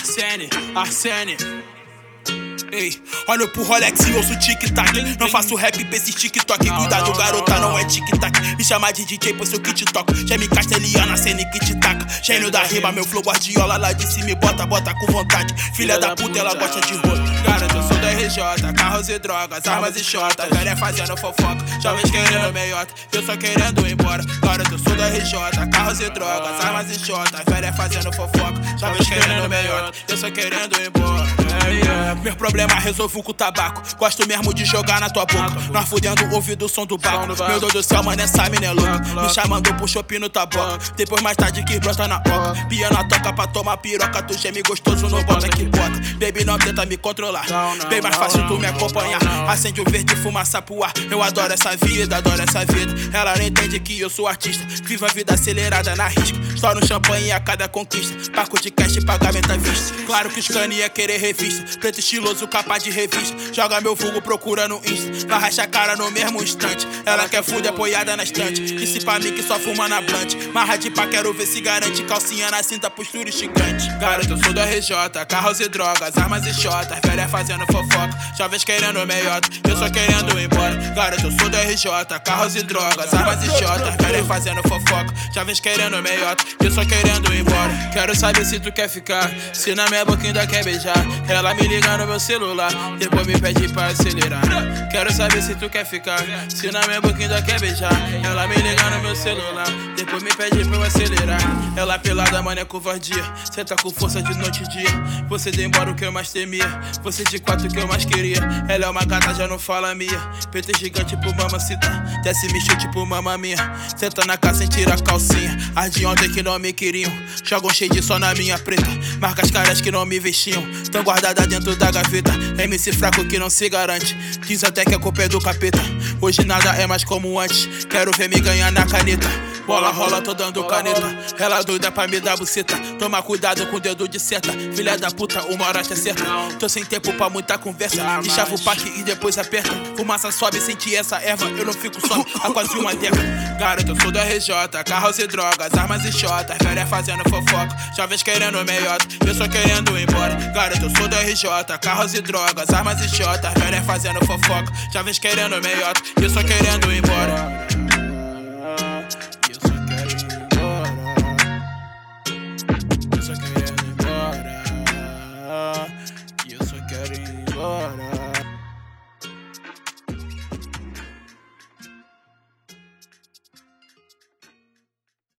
Arsene. Ei, olho pro Rolex e ouço tic-tac. Não faço rap pra esses TikTok. Cuidado, garota, não é tic-tac. Me chama de DJ, pois eu que te toco. Geme castelhana, cena que te taca. Gênio da rima, meu flow guardiola. Lá de cima me bota com vontade. Filha da puta, ela gosta de rosto. Garota, eu sou da RJ, carros e drogas, armas e shota. Velha fazendo fofoca, jovens querendo meiota. Eu só querendo ir embora. Garota, eu sou da RJ, carros e drogas, armas e shota. Velha fazendo fofoca, jovens querendo meiota. Eu só querendo ir embora. Meu problema resolvo com o tabaco. Gosto mesmo de jogar na tua boca. Nós fudendo ouvido o som do baco. Meu Deus do céu, mano, essa mina é louca. Me chamando pro shopping no taboca. Depois mais tarde que brota na oca. Piana toca pra tomar piroca. Tu geme gostoso no bota que bota. Baby, não tenta me controlar. Bem mais fácil tu me acompanhar. Acende o verde e fumaça pro ar. Eu adoro essa vida, adoro essa vida. Ela não entende que eu sou artista. Viva a vida acelerada na risca. Estouro champanhe a cada conquista. Paco de cash e pagamento à vista. Claro que os cani ia querer revista. Preto estiloso, capa de revista. Joga meu vulgo, procura no Insta. Vai rachar a cara no mesmo instante. Ela quer fude apoiada na estante. Disse pra mim que só fuma na blunt. Marra de pá, quero ver se garante. Calcinha na cinta, postura esticante. Garota, eu sou do RJ, carros e drogas, armas e shota. Velha fazendo fofoca, jovens querendo meiota. Eu só querendo ir embora. Garota, eu sou do RJ, carros e drogas, armas e shota. Velha fazendo fofoca, jovens querendo meiota. Eu só querendo ir embora. Quero saber se tu quer ficar, se na minha boca ainda quer beijar. Ela me liga no meu celular, depois me pede pra acelerar. Quero saber se tu quer ficar, se na minha boca ainda quer beijar. Ela me liga no meu celular, depois me pede pra eu acelerar. Ela pelada, mano, é covardia. Cê tá com força de noite e dia. Você deu embora o que eu mais temia. Você de quatro o que eu mais queria. Ela é uma gata, já não fala minha. PT gigante pro mamacita. Desce me chute pro mamma minha. Senta na casa sem tirar a calcinha. As de ontem que não me queriam jogam cheio de sol na minha preta. Marca as caras que não me vestiam, tão guardada dentro da gaveta. MC fraco que não se garante. Diz até que a culpa é do capeta. Hoje nada é mais como antes. Quero ver me ganhar na caneta. Bola rola, tô dando caneta. Ela doida pra me dar buceta. Toma cuidado com o dedo de seta. Filha da puta, uma hora te acerta. Tô sem tempo pra muita conversa. Deschava o pack e depois aperta. Fumaça sobe, senti essa erva. Eu não fico só há quase uma década. Garota, eu sou da RJ, carros e drogas, armas e shota. Velha fazendo fofoca, jovens querendo meiota. Eu só querendo ir embora. Garota, eu sou da RJ, carros e drogas, armas e shota. Velha fazendo fofoca, jovens querendo meiota. Eu só querendo ir embora.